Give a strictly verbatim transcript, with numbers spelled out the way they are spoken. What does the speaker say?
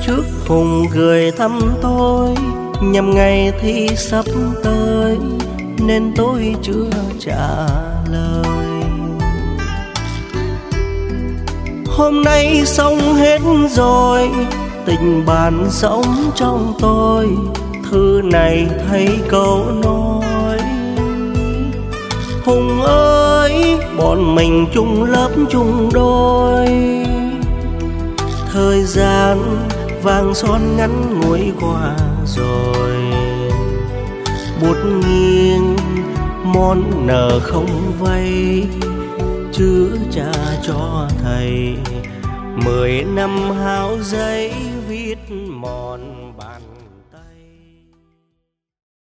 trước Hùng gửi thăm tôi, nhằm ngày thi sắp tới nên tôi chưa trả lời. Hôm nay xong hết rồi, tình bạn sống trong tôi, thư này thấy câu nói: Hùng ơi, bọn mình chung lớp chung đôi. Thời gian vàng son ngắn ngủi qua rồi, bút nghiêng món nợ không vay, chữ trả cho thầy mười năm háo giấy.